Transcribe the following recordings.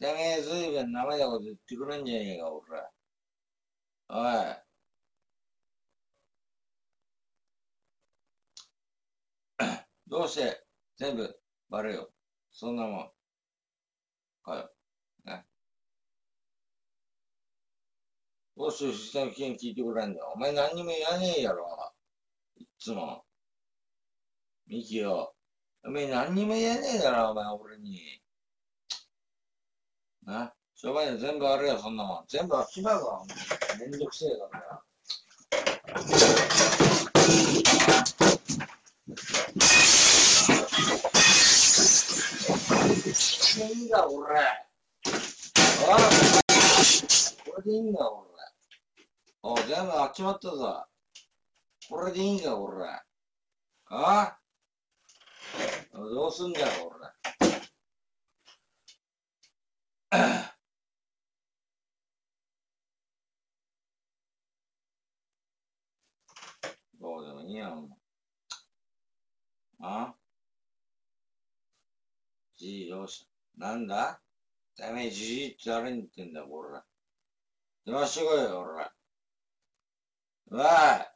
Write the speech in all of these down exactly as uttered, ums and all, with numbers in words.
てめえずいぶんなめたこと言ってくるんじゃねえか、俺。おい。どうして全部バレよ。そんなもん。かよ。ね。どうして下の危険聞いてくれんだよ。お前何にも言わねえやろ。いっつも。ミキよ。お前何にも言えねえだろ、お前俺に。な。しょうがない全部あれよ、そんなもん。全部あっちまうわ。めんどくせえからな。これでいいんだ、俺。ああ、これでいいんだ、俺。お全部あっちまったぞ。これでいいんだ、俺。ああどうすんだよ、俺。どうでもいいやん。あじい、どうした。なんだてめえ、じじいって誰に言ってんだよ、これ。電話してこいよ、俺。おい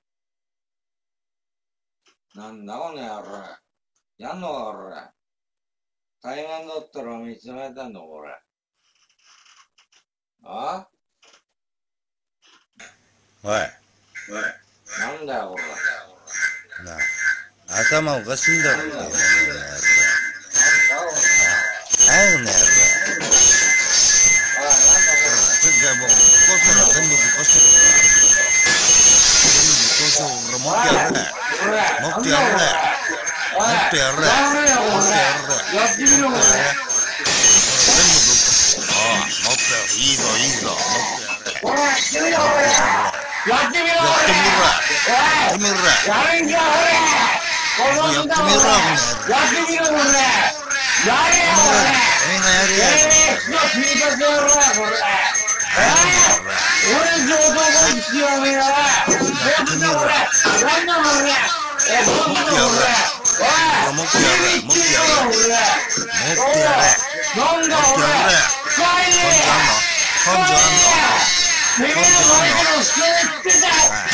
なんだ、この野郎。やんのか、俺。対面だったら見つめてんの、これ。あおい。おい。 なんだよ、これ。 なあ、頭おかしいんだろ、って。なんだ、これ。早くね、やろ。じゃあもう、こうするの全部ぶっ壊してるから。全部ぶっ壊して、俺もっとやるね。もっとやるね。もっとやるね。もっとやるね。 やってみろ、これ。 全部ぶっ壊して。ああ、もっとやる。いいぞ、いいぞ。もっとやる。 ほら、やってみろ、これ。やってみろ、 やってみろ。やってみろ。 やるんじゃ、ほれ。 やってみろ、これ。 やってみろ、これ。やれよ、これ。 みんなやるやつ。 えー、聞いたぜ、ほら、これ。俺上等が必要ねえな。なんだこれ。なんだこれ。え、どうすんのこれ。おい。 もっとやれ。もっとやれ。もっとやれ。 なんだこれ。帰れ。 根性あんの？ てめえの前から人を言ってた。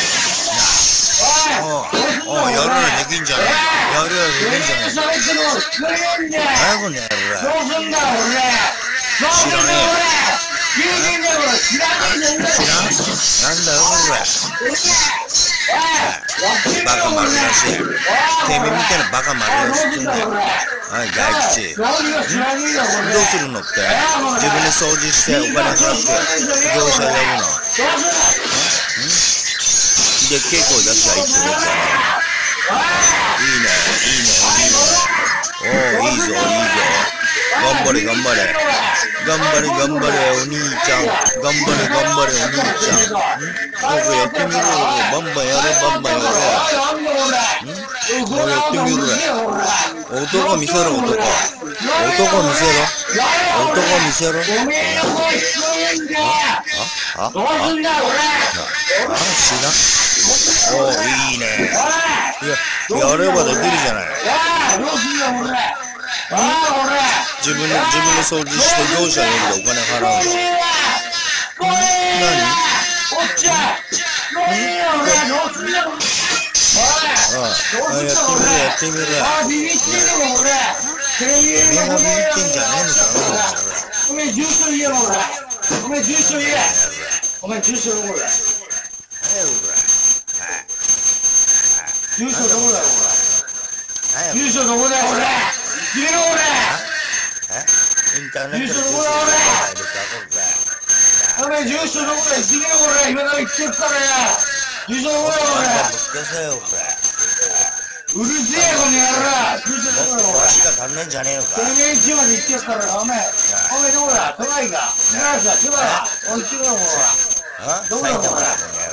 おい。おい、やるやできんじゃねえ。やるやできんじゃねえ。 喋っても聞こえねえんだよ。 早くねやるどうすんだ俺。どうすんだ俺。聞いてんだよ俺。知らねえんだよ。 知らん？なんだよこれ。バカ丸出し。てめえみたいなバカ丸出しってんだよ。はい、大吉。どうするのって？自分で掃除してお金払って業者呼ぶの？で、稽古出しゃいいってことだね。いいね、いいね、いいね。おー、いいぞ、いいぞ。頑張れ、頑張れ。頑張れ、頑張れ、お兄ちゃん。頑張れ、頑張れ、お兄ちゃん。んなんかやってみろよ。バンバンやれ、バンバンやれ。んもうやってみろよ。男見せろ、男。男見せろ。男見せろ。あああああ知らん。おー、いいね。いや、やればできるじゃない。自分で、自分で掃除して業者呼んでお金払うの。何？ああ、やってみろ、やってみろ。てめえがビビってんじゃねえのかな。 おめえ住所言えろ、お前住所言え。お前住所どこだ。住所どこだよ、お前。住所どこだよ、俺。言えろ、俺。 インターネットで住所お前住所どこだよ、言えろ、俺。今から言ってっからよ。住所どこだよ、俺。うるせえ、この野郎。住所どこだよ、俺。 足が足んねえんじゃねえのか。 てめえんちまで行ってっから、お前。お前どこだ、都内か。都内か、千葉だ。おい、千葉だ、これ。どこだ、これ。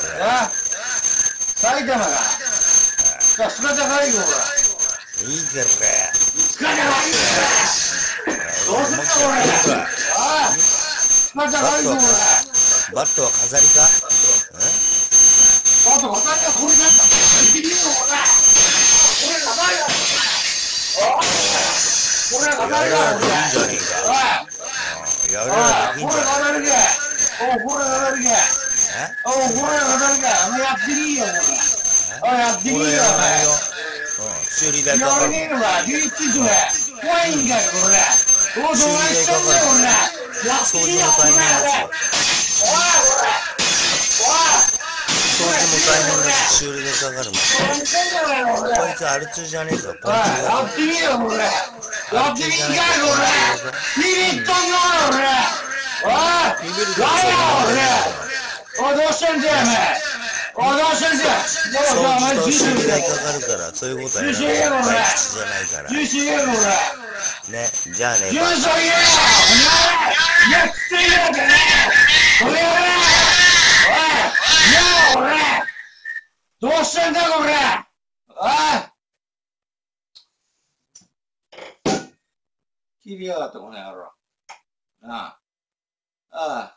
埼玉か。さあ、スカジャカいよ、ほら。 いいけどね。 スカジャカいよ、これ。どうすんだ、これ。ああ。スカジャカいよ、これ。 バットは飾りか？ バット飾りか、これなんだ。行ってみよう、これ。これ飾りだ。これ飾りだ、これ。 いいじゃねえか。や俺らできんこじゃないれ語るけおこれ語るけおこれ語るけお前やってみいよ、これ。おい、やってみいよ、 俺やお前。 らないよ。うん、修理代かやかる。 らねえのか、リーチそれ。怖いんかよ、これ。おい、どうしたんだよ、これ。やってみよ、これ。おい、これ。 掃除も大変だし、修理代かかるもん。こいつアル中じゃねえぞ、ポンチだぞ。 やってみよ、これ。やってみんかい、これ。ビビっとんな、これ。おい、 ビビるとやれよ、これ。おい、どうしたんだよ、お前。おい、どうしたんだよ。 掃除と修理代かかるから、そういうことはやらない。退屈じゃないから。 ジューシー言えよ、これ。 ね、じゃあね、 ジューシー言えよ。お前、やってみよ、これ。これやれ。おい、やあ、これ。どうしたんだよ、これ。おい。切りやがった、この野郎。なあ。ああ。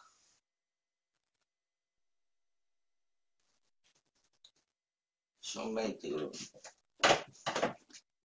正面行ってくる。